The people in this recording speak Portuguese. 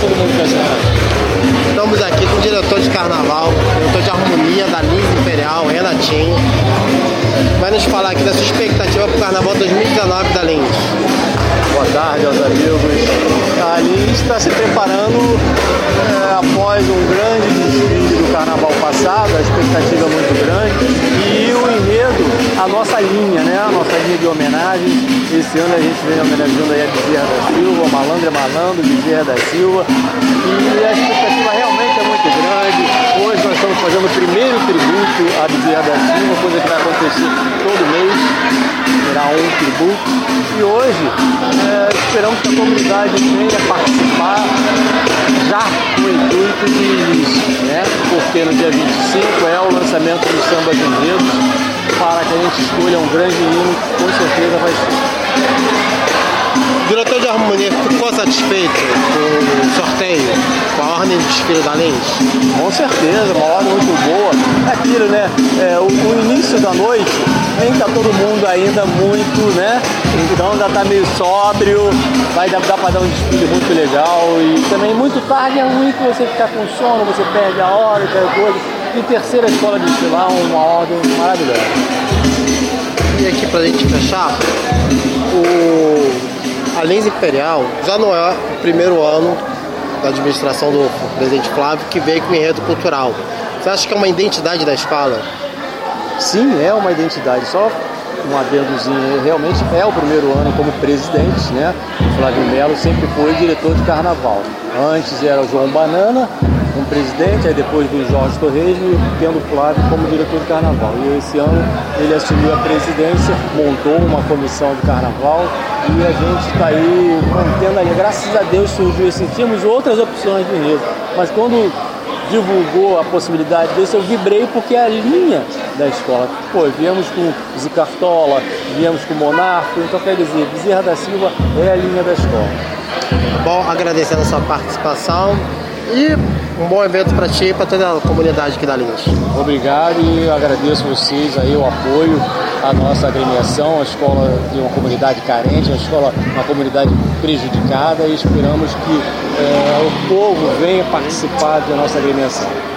todo mundo conhece. Estamos aqui com o diretor de carnaval, diretor de harmonia da Lins Imperial, Renatinho. Vai nos falar aqui da sua expectativa para o carnaval 2019 da Lins. Boa tarde aos amigos. A Lins está se preparando após um grande desfile do carnaval passado, a expectativa é muito grande, e o enredo, a nossa linha, né? A nossa linha de homenagem. Esse ano a gente vem homenageando aí a Bezerra da Silva, o Malandro é Malandro, Bezerra da Silva, e a expectativa realmente é muito grande. Hoje nós estamos fazendo o primeiro tributo à Bezerra da Silva, coisa que vai acontecer todo mês, será um tributo, e hoje esperamos que a comunidade venha participar já com o intuito de início, né? Porque no dia 25 é o lançamento do Samba de Enredos, para que a gente escolha um grande hino, que com certeza vai ser. O diretor de harmonia ficou satisfeito com o sorteio, com a ordem de desfile da Lins? Com certeza, uma ordem muito boa. É aquilo, né? O início da noite, nem tá todo mundo ainda muito, né? Então ainda tá meio sóbrio, vai dar para dar um desfile muito legal. E também muito tarde é ruim que você ficar com sono, você perde a hora e tal coisa. E terceira escola de desfilar, uma ordem maravilhosa. E aqui pra gente fechar, a Lins Imperial já não é o primeiro ano da administração do presidente Flávio que veio com enredo cultural. Você acha que é uma identidade da escola? Sim, é uma identidade. Só um adendozinho, realmente é o primeiro ano como presidente, né? O Flávio Melo sempre foi diretor de carnaval. Antes era o João Banana, um presidente, aí depois do Jorge Torresmo, tendo o Flávio como diretor de carnaval. E esse ano ele assumiu a presidência, montou uma comissão de carnaval e a gente está aí mantendo aí. Graças a Deus surgiu esse. Tínhamos outras opções de enredo, mas quando divulgou a possibilidade desse, eu vibrei porque é a linha da escola. Pô, viemos com Zicartola, viemos com Monarco, então quer dizer, Bezerra da Silva é a linha da escola. Bom, agradecendo a sua participação e um bom evento para ti e para toda a comunidade aqui da Lins. Obrigado e agradeço a vocês aí o apoio à nossa agremiação, a escola de uma comunidade carente, uma comunidade prejudicada, e esperamos que o povo venha participar da nossa agremiação.